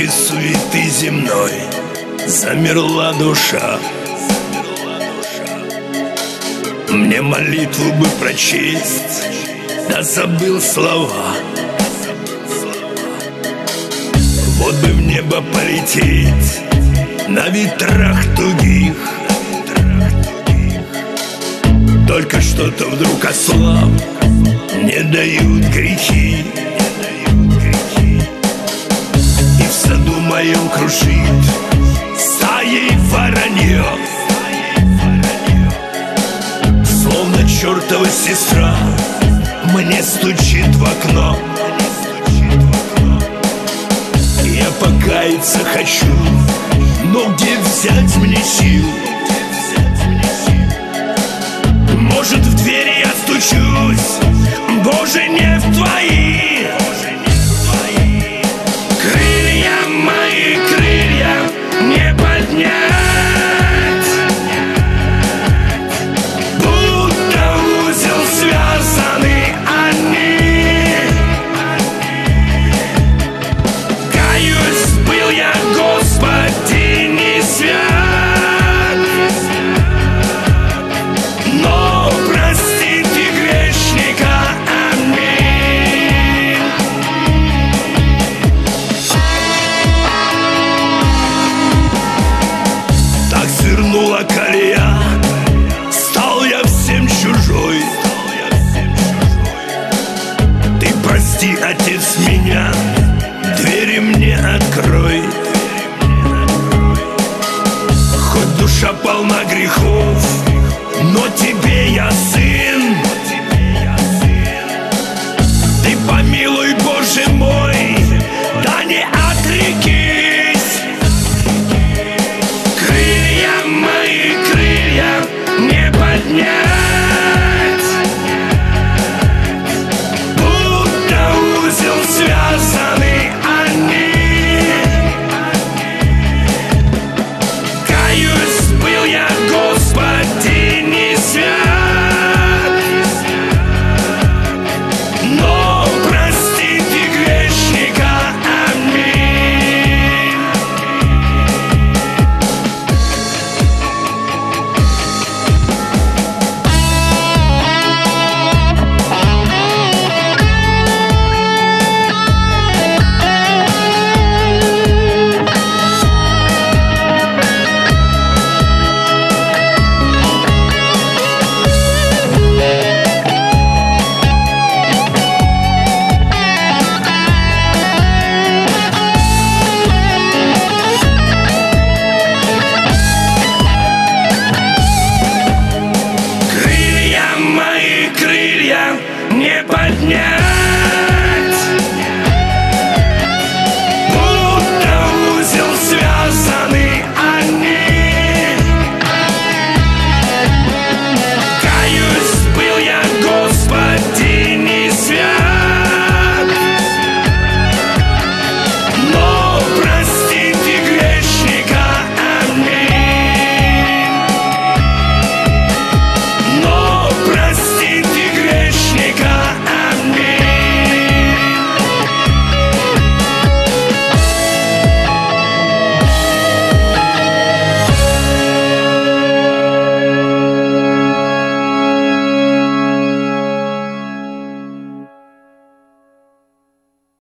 потоке суеты земной замерла душа. Мне молитву бы прочесть, да забыл слова. Вот бы в небо полететь на ветрах тугих. Только что-то вдруг ослаб, не дают грехи. И в саду моем кружит стаей воронье, словно чертова сестра мне стучит в окно. Я покаяться хочу, но где взять мне сил? Может, в двери я стучусь, Боже, не в твои. Крылья мои, крылья не поднять, будто узел связаны они. Каюсь, был я, Господи, не свят, но прости ты грешника, аминь. Так свернула колея, стал я всем чужой. Ты прости, Отец, меня, двери мне открой. Хоть душа полна грехов, но тебе я сын.